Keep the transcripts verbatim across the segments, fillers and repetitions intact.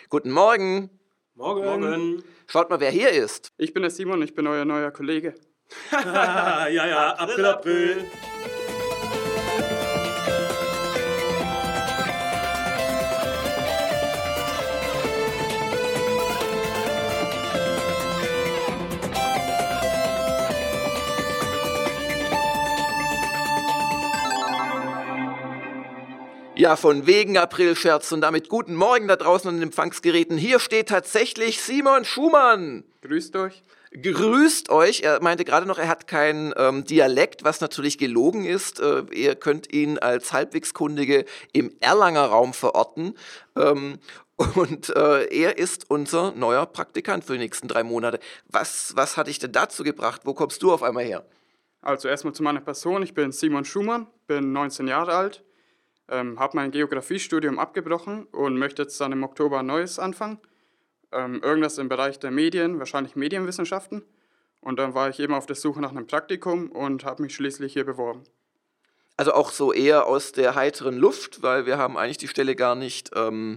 Guten Morgen. Morgen. Morgen. Schaut mal, wer hier ist. Ich bin der Simon, ich bin euer neuer Kollege. ja, ja, April, April. Ja, von wegen Aprilscherz und damit guten Morgen da draußen an den Empfangsgeräten. Hier steht tatsächlich Simon Schumann. Grüßt euch. Grüßt euch. Er meinte gerade noch, er hat keinen ähm, Dialekt, was natürlich gelogen ist. Äh, ihr könnt ihn als halbwegs Kundige im Erlanger Raum verorten. Ähm, und äh, er ist unser neuer Praktikant für die nächsten drei Monate. Was, was hat dich denn dazu gebracht? Wo kommst du auf einmal her? Also erstmal zu meiner Person. Ich bin Simon Schumann, bin neunzehn Jahre alt, ähm, habe mein Geografiestudium abgebrochen und möchte jetzt dann im Oktober ein neues anfangen. Ähm, irgendwas im Bereich der Medien, wahrscheinlich Medienwissenschaften. Und dann war ich eben auf der Suche nach einem Praktikum und habe mich schließlich hier beworben. Also auch so eher aus der heiteren Luft, weil wir haben eigentlich die Stelle gar nicht ähm,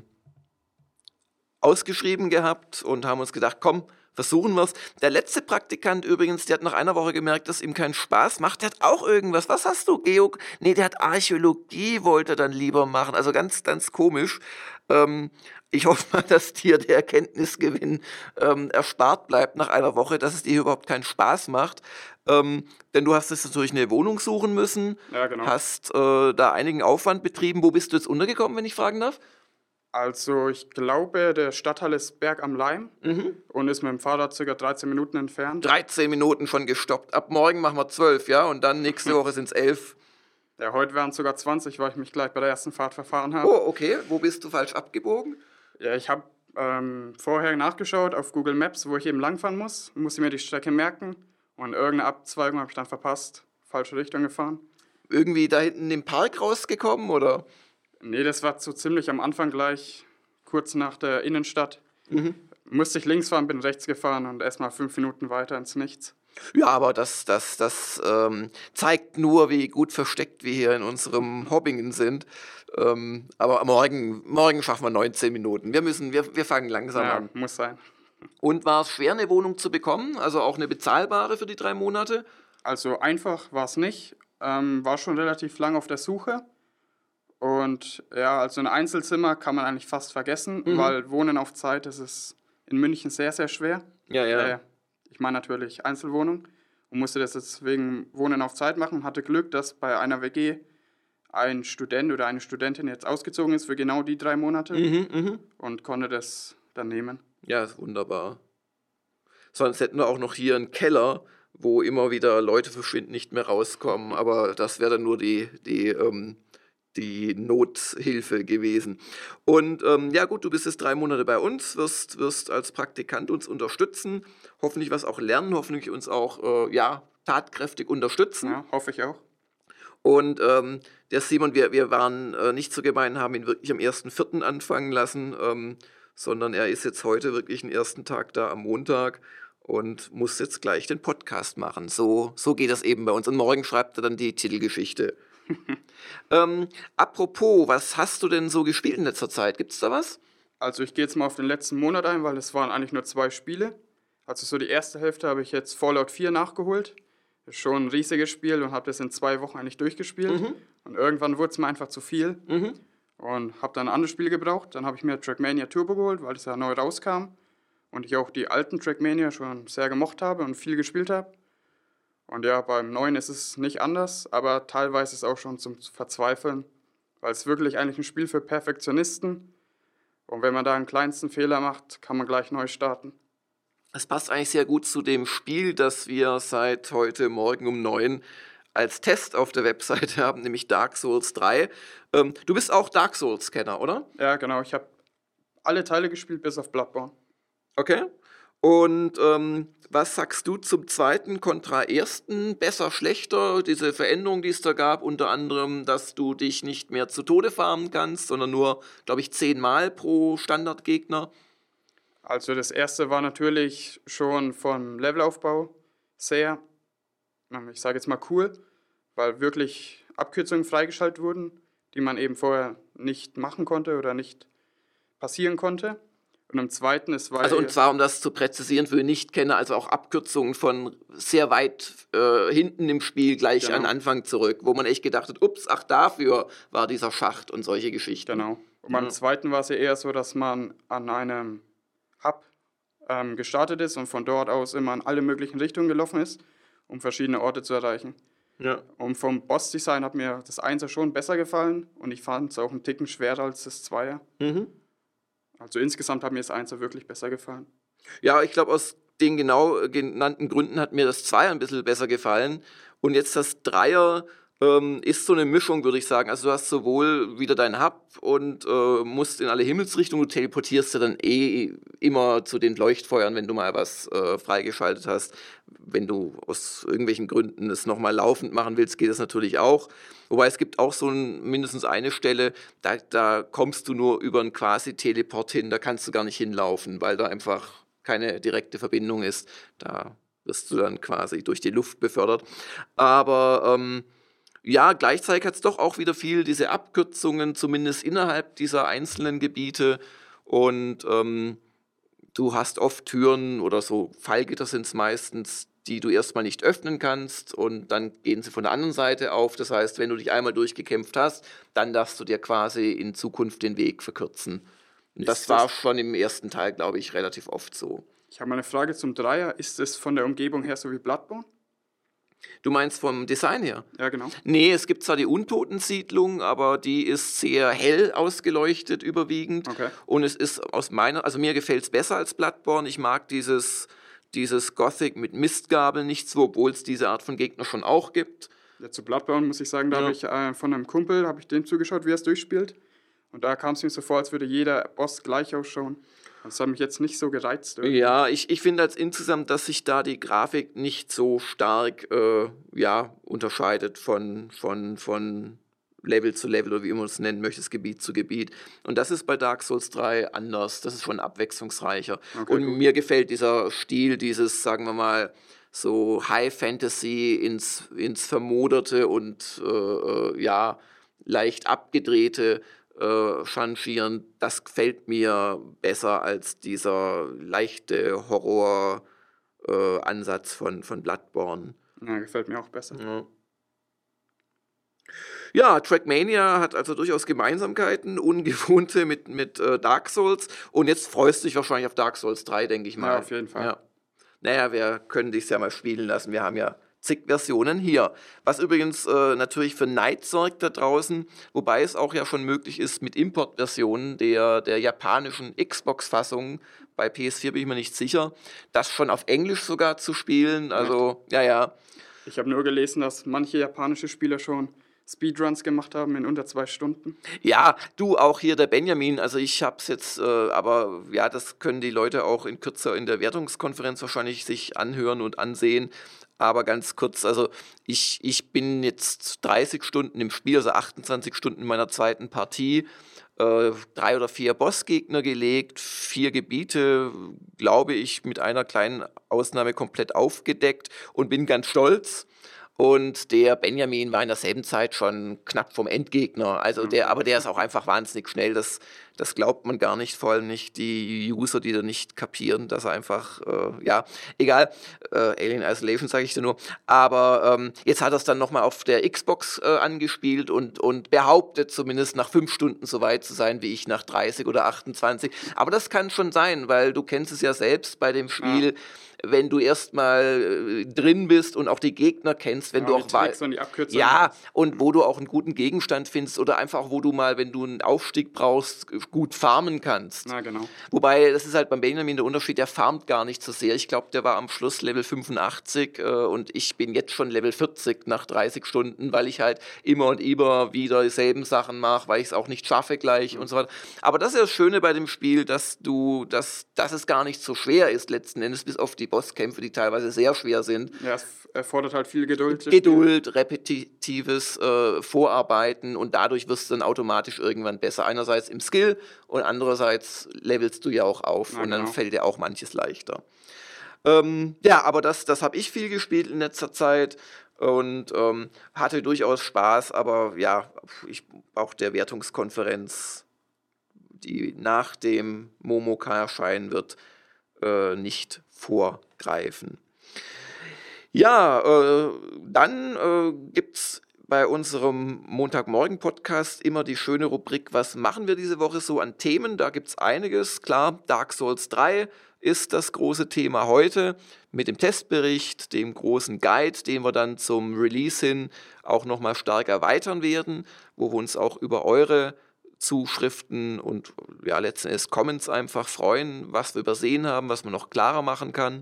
ausgeschrieben gehabt und haben uns gedacht, komm, versuchen wir es. Der letzte Praktikant übrigens, der hat nach einer Woche gemerkt, dass ihm keinen Spaß macht. Der hat auch irgendwas. Was hast du, Geog? Nee, der hat Archäologie, wollte er dann lieber machen. Also ganz, ganz komisch. Ähm, ich hoffe mal, dass dir der Erkenntnisgewinn ähm, erspart bleibt nach einer Woche, dass es dir überhaupt keinen Spaß macht. Ähm, denn du hast jetzt natürlich eine Wohnung suchen müssen. Ja, genau. Hast äh, da einigen Aufwand betrieben. Wo bist du jetzt untergekommen, wenn ich fragen darf? Also ich glaube, der Stadtteil ist Berg am Leim Mhm. und ist mit dem Fahrrad ca. dreizehn Minuten entfernt. dreizehn Minuten schon gestoppt. Ab morgen machen wir zwölf, ja? Und dann nächste Woche sind es elf. Ja, heute wären es sogar zwanzig, weil ich mich gleich bei der ersten Fahrt verfahren habe. Oh, okay. Wo bist du falsch abgebogen? Ja, ich habe ähm, vorher nachgeschaut auf Google Maps, wo ich eben langfahren muss. Musste mir die Strecke merken und irgendeine Abzweigung habe ich dann verpasst. Falsche Richtung gefahren. Irgendwie da hinten im Park rausgekommen, oder? Nee, das war so ziemlich am Anfang gleich, kurz nach der Innenstadt. Mhm. Musste ich links fahren, bin rechts gefahren und erstmal fünf Minuten weiter ins Nichts. Ja, aber das, das, das ähm, zeigt nur, wie gut versteckt wir hier in unserem Hobbingen sind. Ähm, aber morgen, morgen schaffen wir neunzehn Minuten. Wir müssen, wir, wir fangen langsam Ja, an. muss sein. Und war es schwer, eine Wohnung zu bekommen? Also auch eine bezahlbare für die drei Monate? Also einfach war es nicht. Ähm, war schon relativ lang auf der Suche. Und ja, also ein Einzelzimmer kann man eigentlich fast vergessen, Mhm. weil Wohnen auf Zeit, das ist in München sehr, sehr schwer. Ja, ja. Äh, ich meine natürlich Einzelwohnung und musste das jetzt wegen Wohnen auf Zeit machen. Hatte Glück, dass bei einer W G ein Student oder eine Studentin jetzt ausgezogen ist für genau die drei Monate Mhm, mhm. und konnte das dann nehmen. Ja, ist wunderbar. Sonst hätten wir auch noch hier einen Keller, wo immer wieder Leute verschwinden, nicht mehr rauskommen. Aber das wäre dann nur die, die, ähm, die Nothilfe gewesen. Und ähm, ja gut, du bist jetzt drei Monate bei uns, wirst, wirst als Praktikant uns unterstützen, hoffentlich was auch lernen, hoffentlich uns auch äh, ja, tatkräftig unterstützen. Ja, hoffe ich auch. Und ähm, der Simon, wir, wir waren äh, nicht so gemein, haben ihn wirklich am ersten Vierten anfangen lassen, ähm, sondern er ist jetzt heute wirklich den ersten Tag da am Montag und muss jetzt gleich den Podcast machen. So, so geht das eben bei uns. Und morgen schreibt er dann die Titelgeschichte. ähm, apropos, was hast du denn so gespielt in letzter Zeit? Gibt es da was? Also ich gehe jetzt mal auf den letzten Monat ein, weil es waren eigentlich nur zwei Spiele. Also so die erste Hälfte habe ich jetzt Fallout vier nachgeholt. Das ist schon ein riesiges Spiel und habe das in zwei Wochen eigentlich durchgespielt. Mhm. Und irgendwann wurde es mir einfach zu viel Mhm. und habe dann ein anderes Spiel gebraucht. Dann habe ich mir Trackmania Turbo geholt, weil es ja neu rauskam. Und ich auch die alten Trackmania schon sehr gemocht habe und viel gespielt habe. Und ja, beim neuen ist es nicht anders, aber teilweise ist es auch schon zum Verzweifeln, weil es wirklich eigentlich ein Spiel für Perfektionisten. Und wenn man da einen kleinsten Fehler macht, kann man gleich neu starten. Das passt eigentlich sehr gut zu dem Spiel, das wir seit heute Morgen um neun als Test auf der Webseite haben, nämlich Dark Souls drei. Ähm, du bist auch Dark Souls-Kenner, oder? Ja, genau, ich habe alle Teile gespielt, bis auf Bloodborne. Okay. Und ähm, was sagst du zum zweiten kontra ersten? Besser, schlechter? Diese Veränderung, die es da gab, unter anderem, dass du dich nicht mehr zu Tode farmen kannst, sondern nur, glaube ich, zehnmal pro Standardgegner. Also das erste war natürlich schon vom Levelaufbau sehr, ich sage jetzt mal cool, weil wirklich Abkürzungen freigeschaltet wurden, die man eben vorher nicht machen konnte oder nicht passieren konnte. Und im zweiten ist, weil... Also und zwar, um das zu präzisieren für Nichtkenner, also auch Abkürzungen von sehr weit äh, hinten im Spiel gleich Genau. an Anfang zurück, wo man echt gedacht hat, ups, ach dafür war dieser Schacht und solche Geschichten. Genau. Und beim Ja. zweiten war es ja eher so, dass man an einem Hub ähm, gestartet ist und von dort aus immer in alle möglichen Richtungen gelaufen ist, um verschiedene Orte zu erreichen. Ja. Und vom Boss-Design hat mir das Einser schon besser gefallen und ich fand es auch einen Ticken schwerer als das Zweier. Mhm. Also insgesamt hat mir das Einser wirklich besser gefallen. Ja, ich glaube, aus den genau genannten Gründen hat mir das Zweier ein bisschen besser gefallen. Und jetzt das Dreier ähm, ist so eine Mischung, würde ich sagen. Also du hast sowohl wieder deinen Hub und äh, musst in alle Himmelsrichtungen, du teleportierst ja dann eh immer zu den Leuchtfeuern, wenn du mal was äh, freigeschaltet hast. Wenn du aus irgendwelchen Gründen es nochmal laufend machen willst, geht das natürlich auch. Wobei es gibt auch so ein, mindestens eine Stelle, da, da kommst du nur über einen Quasi-Teleport hin, da kannst du gar nicht hinlaufen, weil da einfach keine direkte Verbindung ist. Da wirst du dann quasi durch die Luft befördert. Aber ähm, ja, gleichzeitig hat es doch auch wieder viel diese Abkürzungen, zumindest innerhalb dieser einzelnen Gebiete. Und ähm, du hast oft Türen oder so Fallgitter sind es meistens, die du erstmal nicht öffnen kannst und dann gehen sie von der anderen Seite auf. Das heißt, wenn du dich einmal durchgekämpft hast, dann darfst du dir quasi in Zukunft den Weg verkürzen. Und das Ist war das- schon im ersten Teil, glaube ich, relativ oft so. Ich habe mal eine Frage zum Dreier. Ist es von der Umgebung her so wie Bloodborne? Du meinst vom Design her? Ja, genau. Nee, es gibt zwar die Untotensiedlung, aber die ist sehr hell ausgeleuchtet überwiegend. Okay. Und es ist aus meiner, also mir gefällt es besser als Bloodborne. Ich mag dieses, dieses Gothic mit Mistgabeln nicht so, obwohl es diese Art von Gegner schon auch gibt. Ja, zu Bloodborne muss ich sagen, da Ja. habe ich äh, von einem Kumpel, habe ich dem zugeschaut, wie er es durchspielt. Und da kam es mir so vor, als würde jeder Boss gleich ausschauen. Das hat mich jetzt nicht so gereizt. irgendwie. Ja, ich, ich finde als insgesamt, dass sich da die Grafik nicht so stark äh, ja, unterscheidet von, von, von Level zu Level oder wie immer du es nennen möchtest, Gebiet zu Gebiet. Und das ist bei Dark Souls drei anders. Das ist schon abwechslungsreicher. Okay, Und gut. mir gefällt dieser Stil, dieses, sagen wir mal, so High Fantasy ins, ins Vermoderte und äh, äh, ja, leicht abgedrehte äh, Changieren, das gefällt mir besser als dieser leichte Horror-Ansatz von, von Bloodborne. Ja, gefällt mir auch besser. Ja. Ja, Trackmania hat also durchaus Gemeinsamkeiten, ungewohnte mit, mit äh, Dark Souls. Und jetzt freust du dich wahrscheinlich auf Dark Souls drei, denke ich mal. Ja, auf jeden Fall. Ja. Naja, wir können dich ja mal spielen lassen. Wir haben ja zig Versionen hier. Was übrigens äh, natürlich für Neid sorgt da draußen, wobei es auch ja schon möglich ist mit Importversionen der, der japanischen Xbox-Fassung. Bei P S vier bin ich mir nicht sicher, das schon auf Englisch sogar zu spielen. Also, ja, ja. Ich habe nur gelesen, dass manche japanische Spieler schon Speedruns gemacht haben in unter zwei Stunden. Ja, du auch hier, der Benjamin, also ich hab's jetzt, äh, aber ja, das können die Leute auch in kürzer in der Wertungskonferenz wahrscheinlich sich anhören und ansehen. Aber ganz kurz, also ich, ich bin jetzt dreißig Stunden im Spiel, also achtundzwanzig Stunden in meiner zweiten Partie, äh, drei oder vier Bossgegner gelegt, vier Gebiete, glaube ich, mit einer kleinen Ausnahme komplett aufgedeckt und bin ganz stolz. Und der Benjamin war in derselben Zeit schon knapp vom Endgegner. Also der, aber der ist auch einfach wahnsinnig schnell. Das, das glaubt man gar nicht, vor allem nicht die User, die da nicht kapieren, dass er einfach, äh, ja, egal, äh, Alien Isolation sage ich dir nur. Aber ähm, jetzt hat er es dann nochmal auf der Xbox äh, angespielt und, und behauptet zumindest nach fünf Stunden so weit zu sein wie ich nach dreißig oder achtundzwanzig. Aber das kann schon sein, weil du kennst es ja selbst bei dem Spiel. Ja. Wenn du erstmal äh, drin bist und auch die Gegner kennst, wenn Ja, du die auch weißt. Tricks und die Abkürzungen. Ja, und wo du auch einen guten Gegenstand findest oder einfach, wo du mal, wenn du einen Aufstieg brauchst, gut farmen kannst. Na, genau. Wobei, das ist halt beim Benjamin der Unterschied, der farmt gar nicht so sehr. Ich glaube, der war am Schluss Level fünfundachtzig äh, und ich bin jetzt schon Level vierzig nach dreißig Stunden, weil ich halt immer und immer wieder dieselben Sachen mache, weil ich es auch nicht schaffe gleich mhm. und so weiter. Aber das ist das Schöne bei dem Spiel, dass du, dass, dass es gar nicht so schwer ist letzten Endes, bis auf die Bosskämpfe, die teilweise sehr schwer sind. Ja, es erfordert halt viel Geduld. Geduld, repetitives äh, Vorarbeiten und dadurch wirst du dann automatisch irgendwann besser. Einerseits im Skill und andererseits levelst du ja auch auf Na, und dann genau. fällt dir auch manches leichter. Ähm, ja, aber das, das habe ich viel gespielt in letzter Zeit und ähm, hatte durchaus Spaß, aber ja, ich, auch der Wertungskonferenz die nach dem Momoka erscheinen wird, äh, nicht vorgreifen. Ja, äh, dann äh, gibt es bei unserem Montagmorgen-Podcast immer die schöne Rubrik, was machen wir diese Woche so an Themen? Da gibt es einiges. Klar, Dark Souls drei ist das große Thema heute mit dem Testbericht, dem großen Guide, den wir dann zum Release hin auch nochmal stark erweitern werden, wo wir uns auch über eure Zuschriften und ja, letzten Endes Comments einfach freuen, was wir übersehen haben, was man noch klarer machen kann.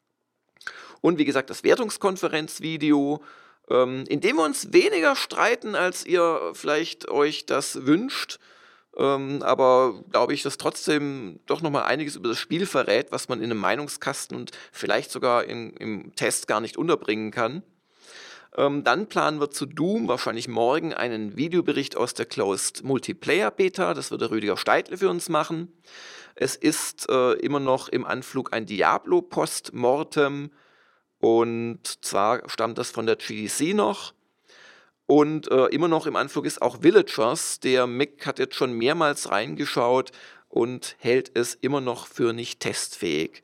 Und wie gesagt, das Wertungskonferenzvideo, ähm, in dem wir uns weniger streiten, als ihr vielleicht euch das wünscht, ähm, aber glaube ich, dass trotzdem doch nochmal einiges über das Spiel verrät, was man in einem Meinungskasten und vielleicht sogar in, im Test gar nicht unterbringen kann. Ähm, dann planen wir zu Doom wahrscheinlich morgen einen Videobericht aus der Closed Multiplayer Beta. Das wird der Rüdiger Steidle für uns machen. Es ist äh, immer noch im Anflug ein Diablo Postmortem. Und zwar stammt das von der G D C noch. Und äh, immer noch im Anflug ist auch Villagers. Der Mick hat jetzt schon mehrmals reingeschaut und hält es immer noch für nicht testfähig.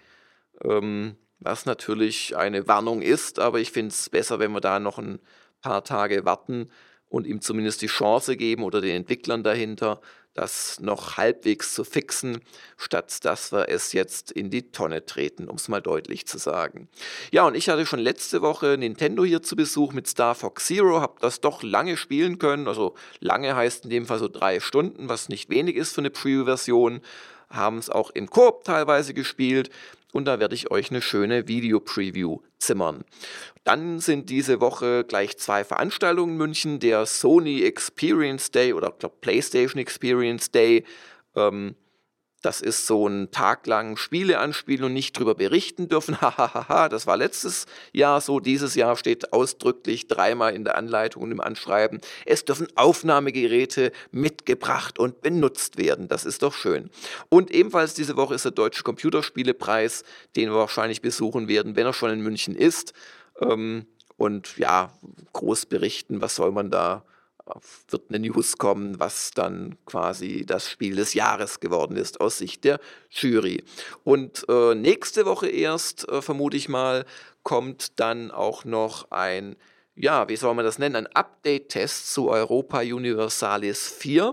Ähm, was natürlich eine Warnung ist, aber ich finde es besser, wenn wir da noch ein paar Tage warten und ihm zumindest die Chance geben oder den Entwicklern dahinter, das noch halbwegs zu fixen, statt dass wir es jetzt in die Tonne treten, um es mal deutlich zu sagen. Ja, und ich hatte schon letzte Woche Nintendo hier zu Besuch mit Star Fox Zero, habe das doch lange spielen können, also lange heißt in dem Fall so drei Stunden, was nicht wenig ist für eine Preview-Version, haben es auch im Koop teilweise gespielt. Und da werde ich euch eine schöne Video-Preview zimmern. Dann sind diese Woche gleich zwei Veranstaltungen in München, der Sony Experience Day oder ich glaube PlayStation Experience Day. Ähm, das ist so ein Tag lang Spiele anspielen und nicht drüber berichten dürfen. Hahaha, das war letztes Jahr so. Dieses Jahr steht ausdrücklich dreimal in der Anleitung und im Anschreiben, es dürfen Aufnahmegeräte mitgebracht und benutzt werden. Das ist doch schön. Und ebenfalls diese Woche ist der Deutsche Computerspielepreis, den wir wahrscheinlich besuchen werden, wenn er schon in München ist. Ähm, und ja, groß berichten, was soll man da? Wird eine News kommen, was dann quasi das Spiel des Jahres geworden ist aus Sicht der Jury. Und äh, nächste Woche erst, äh, vermute ich mal, kommt dann auch noch ein, ja, wie soll man das nennen, ein Update-Test zu Europa Universalis vier.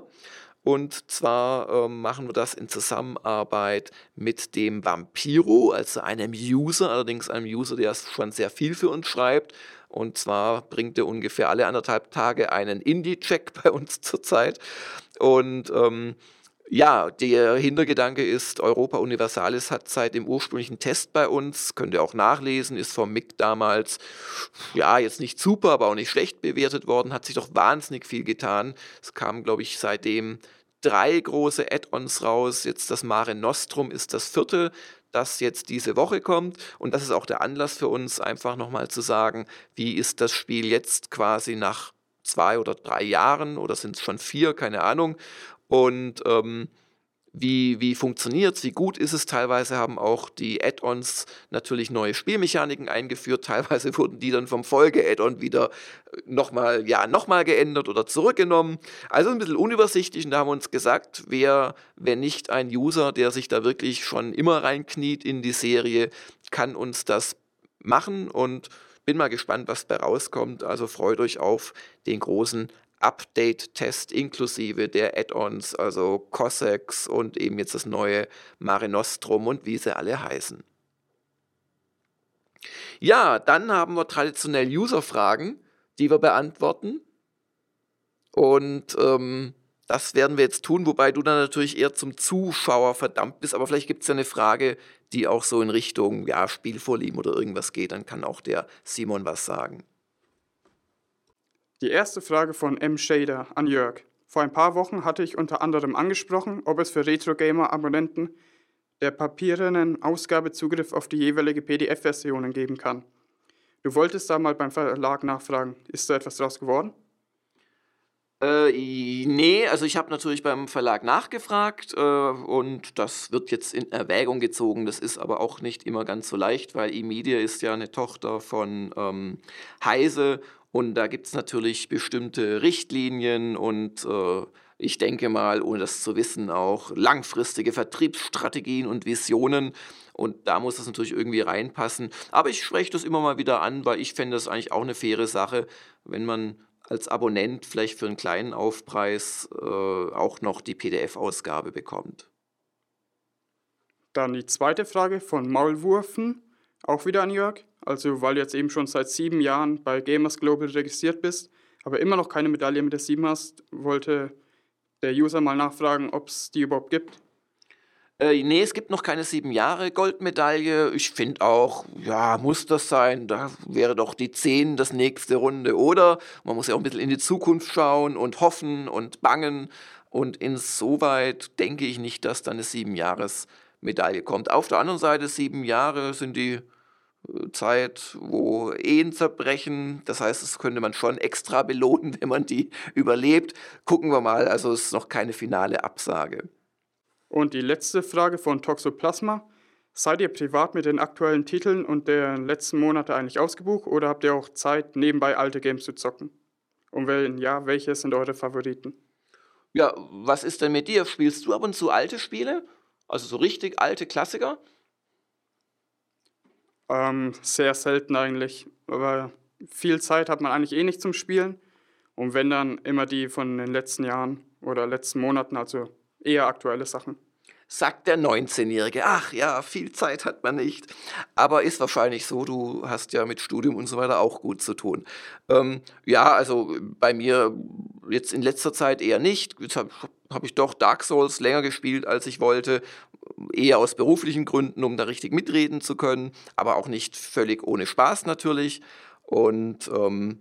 Und zwar äh, machen wir das in Zusammenarbeit mit dem Vampiro, also einem User, allerdings einem User, der schon sehr viel für uns schreibt. Und zwar bringt er ungefähr alle anderthalb Tage einen Indie-Check bei uns zurzeit. Und ähm, ja, der Hintergedanke ist, Europa Universalis hat seit dem ursprünglichen Test bei uns, könnt ihr auch nachlesen, ist vom Mick damals, ja, jetzt nicht super, aber auch nicht schlecht bewertet worden, hat sich doch wahnsinnig viel getan. Es kamen, glaube ich, seitdem drei große Add-ons raus. Jetzt das Mare Nostrum ist das vierte, das jetzt diese Woche kommt. Und das ist auch der Anlass für uns, einfach nochmal zu sagen, wie ist das Spiel jetzt quasi nach zwei oder drei Jahren oder sind es schon vier, keine Ahnung. Und ähm, wie, wie funktioniert es, wie gut ist es? Teilweise haben auch die Add-ons natürlich neue Spielmechaniken eingeführt. Teilweise wurden die dann vom Folge-Add-on wieder nochmal ja, noch mal geändert oder zurückgenommen. Also ein bisschen unübersichtlich und da haben wir uns gesagt, wer, wenn nicht ein User, der sich da wirklich schon immer reinkniet in die Serie, kann uns das machen und bin mal gespannt, was da rauskommt. Also freut euch auf den großen Update-Test inklusive der Add-ons, also Cossacks und eben jetzt das neue Mare Nostrum und wie sie alle heißen. Ja, dann haben wir traditionell User-Fragen, die wir beantworten. Und ähm, das werden wir jetzt tun, wobei du dann natürlich eher zum Zuschauer verdammt bist. Aber vielleicht gibt es ja eine Frage, die auch so in Richtung ja, Spielvorlieben oder irgendwas geht. Dann kann auch der Simon was sagen. Die erste Frage von M. Shader an Jörg. Vor ein paar Wochen hatte ich unter anderem angesprochen, ob es für Retro-Gamer-Abonnenten der papierenen Ausgabe Zugriff auf die jeweilige P D F-Versionen geben kann. Du wolltest da mal beim Verlag nachfragen. Ist da etwas draus geworden? Äh, nee, also ich habe natürlich beim Verlag nachgefragt äh, und das wird jetzt in Erwägung gezogen. Das ist aber auch nicht immer ganz so leicht, weil eMedia ist ja eine Tochter von ähm, Heise und da gibt es natürlich bestimmte Richtlinien und äh, ich denke mal, ohne das zu wissen, auch langfristige Vertriebsstrategien und Visionen. Und da muss das natürlich irgendwie reinpassen. Aber ich spreche das immer mal wieder an, weil ich fände das eigentlich auch eine faire Sache, wenn man als Abonnent vielleicht für einen kleinen Aufpreis äh, auch noch die P D F-Ausgabe bekommt. Dann die zweite Frage von Maulwurfen, auch wieder an Jörg. Also weil du jetzt eben schon seit sieben Jahren bei Gamers Global registriert bist, aber immer noch keine Medaille mit der sieben hast, wollte der User mal nachfragen, ob es die überhaupt gibt. Äh, nee, es gibt noch keine sieben Jahre Goldmedaille. Ich finde auch, ja, muss das sein? Da wäre doch die zehn das nächste Runde, oder? Man muss ja auch ein bisschen in die Zukunft schauen und hoffen und bangen. Und insoweit denke ich nicht, dass da eine sieben Jahres Medaille kommt. Auf der anderen Seite, sieben Jahre sind die äh, Zeit, wo Ehen zerbrechen. Das heißt, das könnte man schon extra belohnen, wenn man die überlebt. Gucken wir mal, also es ist noch keine finale Absage. Und die letzte Frage von Toxoplasma. Seid ihr privat mit den aktuellen Titeln und der letzten Monate eigentlich ausgebucht oder habt ihr auch Zeit, nebenbei alte Games zu zocken? Und wenn ja, welche sind eure Favoriten? Ja, was ist denn mit dir? Spielst du ab und zu alte Spiele? Also so richtig alte Klassiker? Ähm, sehr selten eigentlich, aber viel Zeit hat man eigentlich eh nicht zum Spielen. Und wenn dann immer die von den letzten Jahren oder letzten Monaten, also eher aktuelle Sachen. Sagt der neunzehnjährige. Ach ja, viel Zeit hat man nicht. Aber ist wahrscheinlich so, du hast ja mit Studium und so weiter auch gut zu tun. Ähm, ja, also bei mir jetzt in letzter Zeit eher nicht. Jetzt habe hab ich doch Dark Souls länger gespielt, als ich wollte. Eher aus beruflichen Gründen, um da richtig mitreden zu können. Aber auch nicht völlig ohne Spaß natürlich. Und ähm,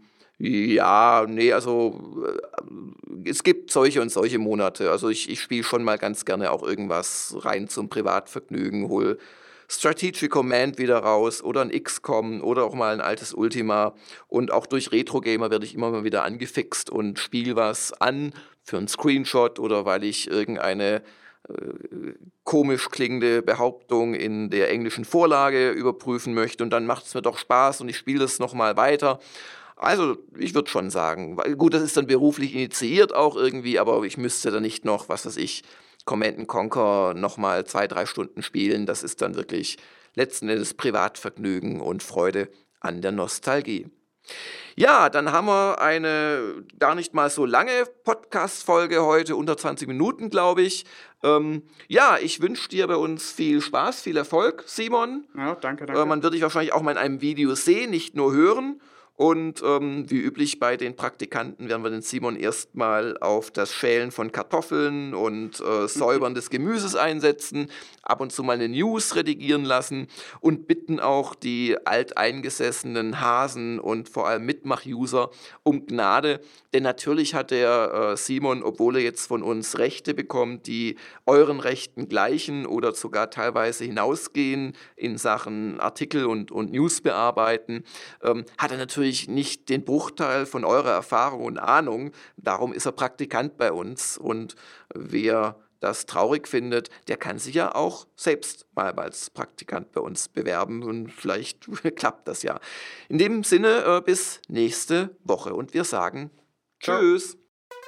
ja, nee, also äh, es gibt solche und solche Monate. Also ich, ich spiele schon mal ganz gerne auch irgendwas rein zum Privatvergnügen, hol Strategic Command wieder raus oder ein X COM oder auch mal ein altes Ultima. Und auch durch Retro-Gamer werde ich immer mal wieder angefixt und spiele was an für einen Screenshot oder weil ich irgendeine äh, komisch klingende Behauptung in der englischen Vorlage überprüfen möchte. Und dann macht es mir doch Spaß und ich spiele das nochmal weiter. Also ich würde schon sagen, gut, das ist dann beruflich initiiert auch irgendwie, aber ich müsste da nicht noch, was weiß ich, Command and Conquer nochmal zwei, drei Stunden spielen. Das ist dann wirklich letzten Endes Privatvergnügen und Freude an der Nostalgie. Ja, dann haben wir eine gar nicht mal so lange Podcast-Folge heute, unter zwanzig Minuten, glaube ich. Ähm, ja, ich wünsche dir bei uns viel Spaß, viel Erfolg, Simon. Ja, danke, danke. Äh, man wird dich wahrscheinlich auch mal in einem Video sehen, nicht nur hören. Und ähm, wie üblich bei den Praktikanten werden wir den Simon erstmal auf das Schälen von Kartoffeln und äh, Säubern des Gemüses einsetzen, ab und zu mal eine News redigieren lassen und bitten auch die alteingesessenen Hasen und vor allem Mitmach-User um Gnade. Denn natürlich hat der äh, Simon, obwohl er jetzt von uns Rechte bekommt, die euren Rechten gleichen oder sogar teilweise hinausgehen in Sachen Artikel und, und News bearbeiten, ähm, hat er natürlich nicht den Bruchteil von eurer Erfahrung und Ahnung. Darum ist er Praktikant bei uns. Und wer das traurig findet, der kann sich ja auch selbst mal als Praktikant bei uns bewerben. Und vielleicht klappt das ja. In dem Sinne, äh, bis nächste Woche. Und wir sagen Tschüss.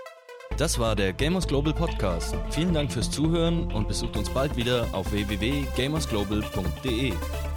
Das war der Gamers Global Podcast. Vielen Dank fürs Zuhören und besucht uns bald wieder auf w w w punkt gamers global punkt d e.